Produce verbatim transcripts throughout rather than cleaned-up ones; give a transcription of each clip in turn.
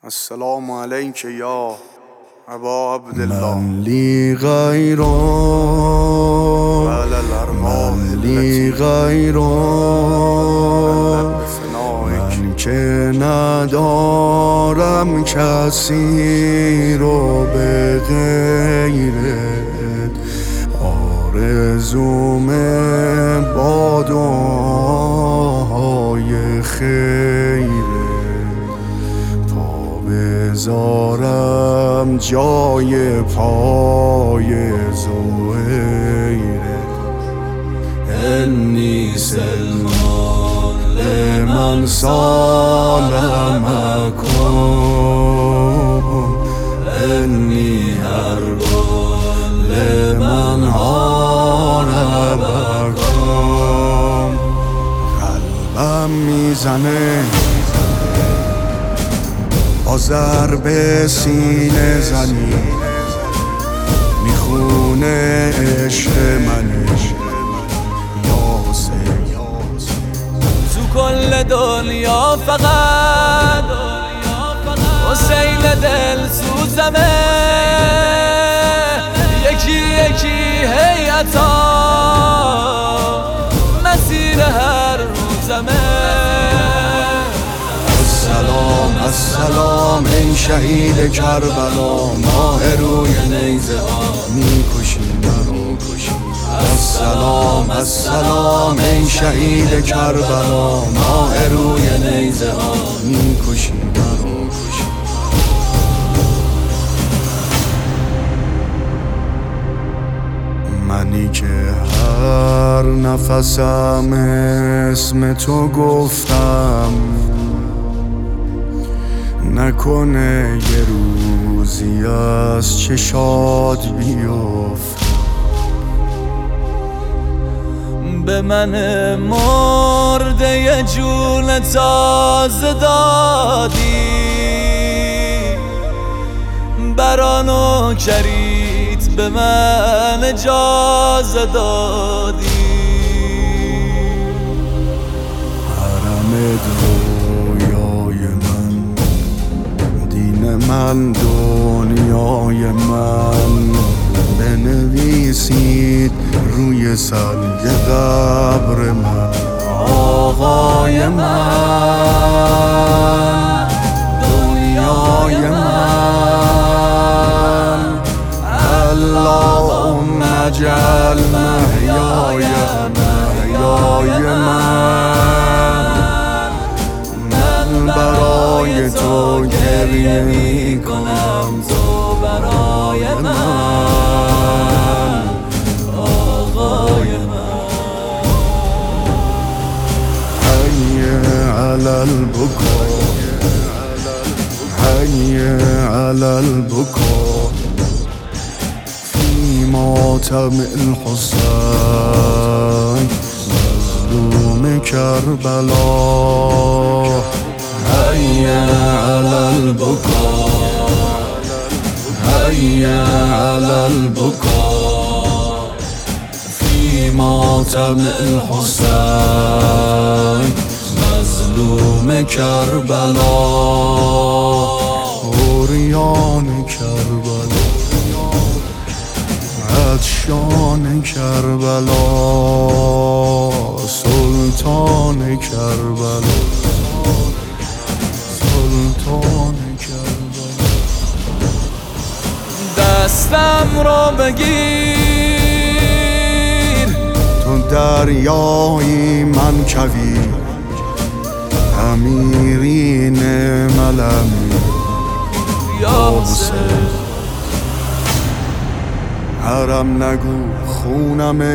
السلام علیک یا ابا عبدالله. من لی غیرک من لی غیرک من که ندارم کسی رو به غیرت، آرزوم با دعاهای خیرت بذارم جای پای زهیرت. انی سلمان لمن سالمکم، انی حربان لمن حاربکم. قلبم میزنه با ضرب سینه زنی، میخونه عشق منش یاسر. تو کل دنیا فقط حسین دل سوزمه، یکی یکی هیئتا مسیر هر روزمه. السلام السلام ای شهید کربلا، ماه روی نیزه ها میکشی مرو کشی. السلام السلام ای شهید کربلا، ماه روی نیزه ها میکشی مرو کشی. منی که هر نفسم اسم تو گفتم، نکنه یه روزی از چشات بیفت. به من مرده یه جون تازه دادی، برانو کریت به من اجازه دادی. حرم رویای من، دین من دنیای من، بنویسید روی سنگ قبر من آقای من، دنیای من. اللهم اجعل محیای محیای من، من برای تو گریه می کنم، تو برای من آقای من. حی علی البکا حی علی البکا فی ماتم الحسین مظلوم کربلا. حی علی البکا حی علی البکا فی ماتم الحسین مظلوم کربلا. عریان کربلا، عطشان کربلا، سلطان کربلا، سلطان کربلا. دستم رو بگیر، تو دریایی من کویر، امیرین ملمی یا حسین. حرم نگو خونمه،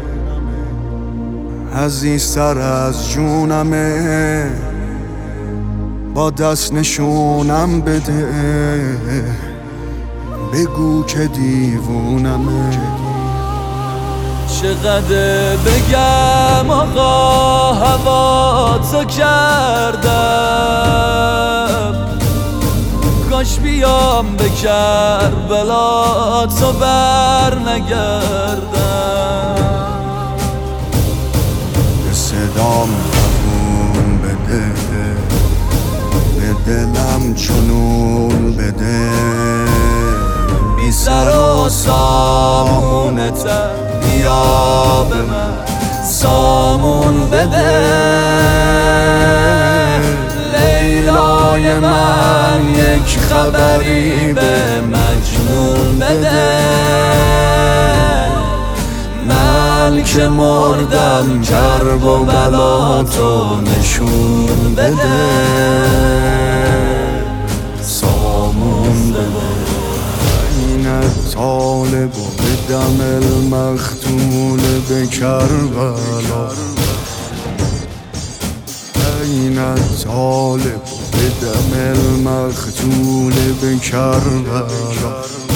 عزیزتر از جونمه، با دست نشونم بده، بگو که دیوونمه. چقدر بگم آقا هوا تو کردم، کاش بیام به کربلا تو بر نگردم. به صدام قبول بده، به دلم چنون بده بی سر و سامونتم بیا به من سامون بده لیلای من یک خبری به مجنون بده من که مردم کرب و بلا تو نشون بده سامون بده این طالب و به دم المختول به کربلا این طالب و به دم المختول به کربلا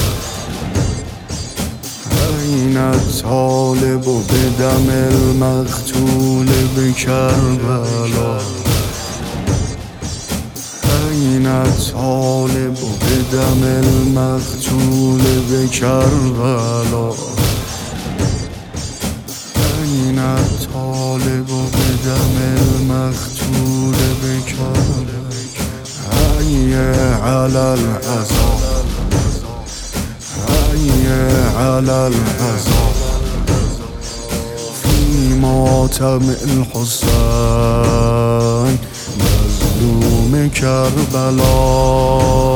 این طالب و به دم المختول به کربلا این طالب و به دم المقتول به کربلا این طالب و به دم المقتول به کربلا حی علی العذاب حی علی العذاب فی ماتم الحسین مظلوم کربلا